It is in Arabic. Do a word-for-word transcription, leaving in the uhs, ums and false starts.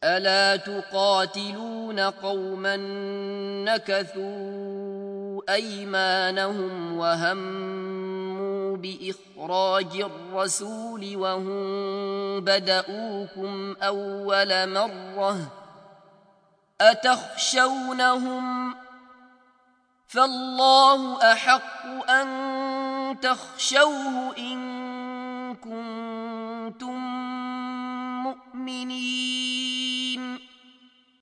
ألا تقاتلون قوما نكثوا أيمانهم وهموا بإخراج الرسول وهم بدؤوكم أول مرة أتخشونهم فالله أحق أن تخشوه إن كنتم مؤمنين